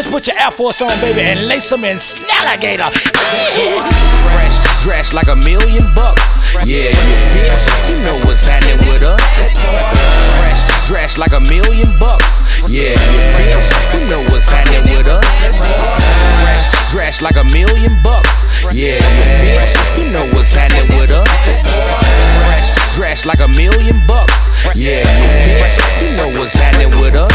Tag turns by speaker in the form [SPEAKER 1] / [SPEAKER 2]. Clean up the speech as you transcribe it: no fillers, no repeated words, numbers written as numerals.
[SPEAKER 1] put your Air Force on, baby, and lace them in Snalligator.
[SPEAKER 2] Fresh dressed like $1 million. Yeah, bitch, you know what's happening with us. Fresh dressed like $1 million. Yeah, bitch, you know what's happening with us. Fresh dressed like $1 million. Yeah, bitch, you know what's happening with us. Fresh dressed like $1 million. Yeah, bitch, you know what's happening with us.